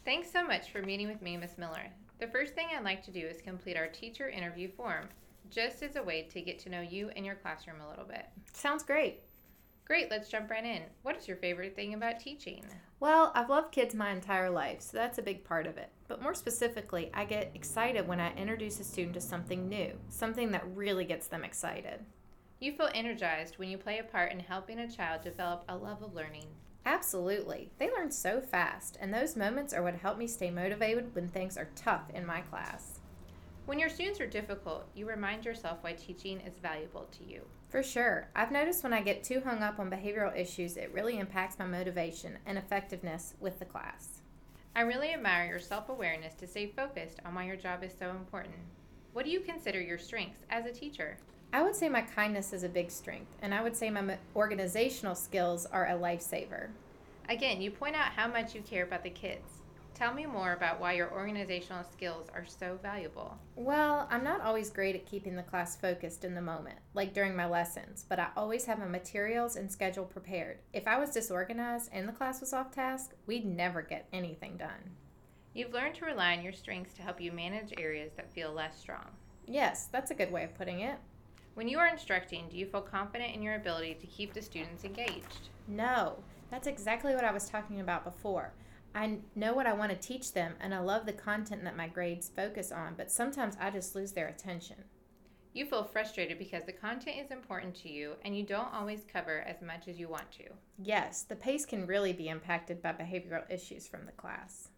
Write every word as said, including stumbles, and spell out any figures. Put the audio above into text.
Thanks so much for meeting with me, Miss Miller. The first thing I'd like to do is complete our teacher interview form, just as a way to get to know you and your classroom a little bit. Sounds great. Great, let's jump right in. What is your favorite thing about teaching? Well, I've loved kids my entire life, so that's a big part of it. But more specifically, I get excited when I introduce a student to something new, something that really gets them excited. You feel energized when you play a part in helping a child develop a love of learning. Absolutely. They learn so fast, and those moments are what help me stay motivated when things are tough in my class. When your students are difficult, you remind yourself why teaching is valuable to you. For sure. I've noticed when I get too hung up on behavioral issues, it really impacts my motivation and effectiveness with the class. I really admire your self-awareness to stay focused on why your job is so important. What do you consider your strengths as a teacher? I would say my kindness is a big strength, and I would say my organizational skills are a lifesaver. Again, you point out how much you care about the kids. Tell me more about why your organizational skills are so valuable. Well, I'm not always great at keeping the class focused in the moment, like during my lessons, but I always have my materials and schedule prepared. If I was disorganized and the class was off task, we'd never get anything done. You've learned to rely on your strengths to help you manage areas that feel less strong. Yes, that's a good way of putting it. When you are instructing, do you feel confident in your ability to keep the students engaged? No, that's exactly what I was talking about before. I know what I want to teach them, and I love the content that my grades focus on, but sometimes I just lose their attention. You feel frustrated because the content is important to you and you don't always cover as much as you want to. Yes, the pace can really be impacted by behavioral issues from the class.